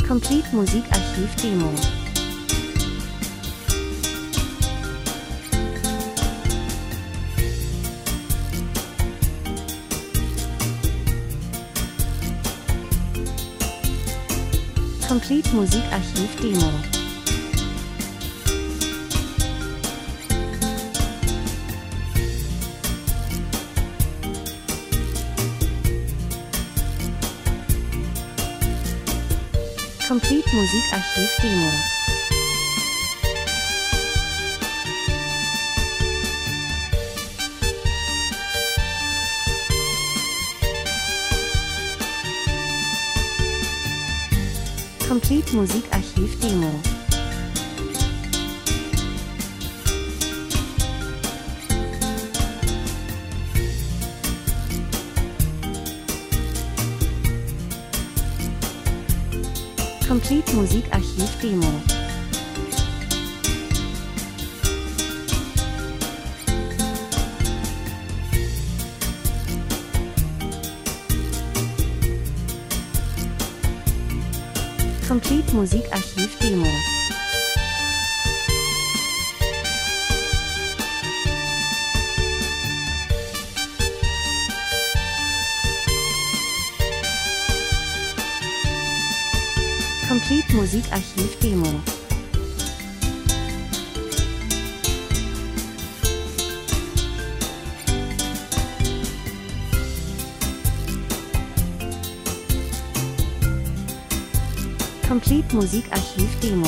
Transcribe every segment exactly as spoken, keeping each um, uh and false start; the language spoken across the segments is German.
Complete Musikarchiv Demo. Complete Musikarchiv Demo. Complete Musikarchiv Demo. Complete Musikarchiv Demo. Complete Musikarchiv Demo. Complete Musikarchiv Demo. Complete Musikarchiv Demo. Complete Musikarchiv Demo.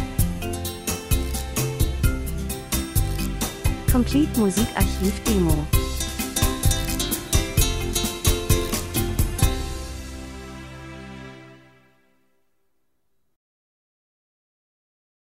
Complete Musikarchiv Demo.